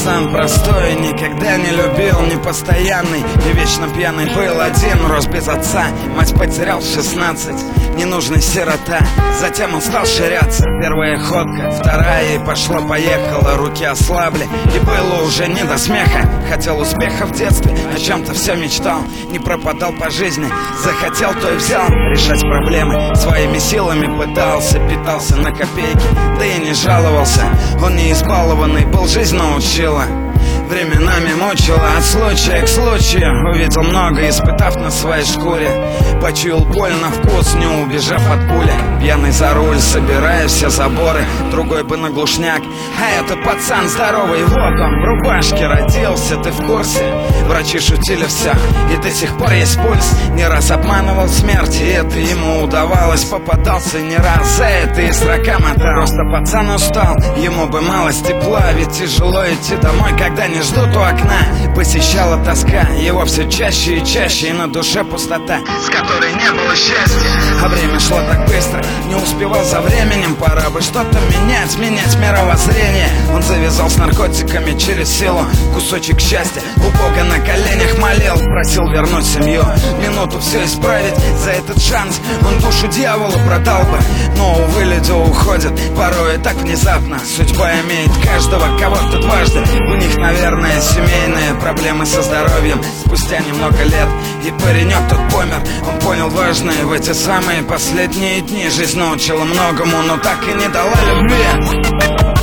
пацан простой, никогда не любил, непостоянный и вечно пьяный. Был один, рос без отца, мать потерял в 16, ненужный сирота. Затем он стал ширяться, первая ходка, вторая, и пошло-поехало, руки ослабли, и было уже не до смеха. Хотел успеха в детстве, о чем-то все мечтал, не пропадал по жизни, захотел, то и взял. Решать проблемы своими силами пытался, питался на копейки, да и не жаловался. Он не избалованный был, жизнь научила, временами мучила. От случая к случаю увидел много, испытав на своей шкуре. Почуял боль на вкус, не убежав от пули. Пьяный за руль, собирая все заборы, другой бы на глушняк. А это пацан здоровый, вот он в рубашке родился, ты в курсе? Врачи шутили все, и до сих пор есть пульс. Не раз обманывал смерть, и это ему удавалось. Попадался не раз, за это и срока мотал. Просто пацан устал, ему бы малость тепла, ведь тяжело идти домой, когда не ждут у окна. Посещала тоска, его все чаще и чаще, и на душе пустота, с которой не было счастья. А время шло так быстро, не успевал за временем. Пора бы что-то менять, менять мировоззрение. Он завязал с наркотиками через силу, кусочек счастья у Бога на коленях молил, просил вернуть семью, минуту все исправить. За этот шанс он душу дьяволу продал бы, но, увы, люди уходят порой так внезапно. Судьба имеет каждого, кого-то дважды. У них, наверное, семейные проблемы со здоровьем. Спустя немного лет и паренек тот помер. Он понял важное в эти самые последние дни. Жизнь научила многому, но так и не дала любви.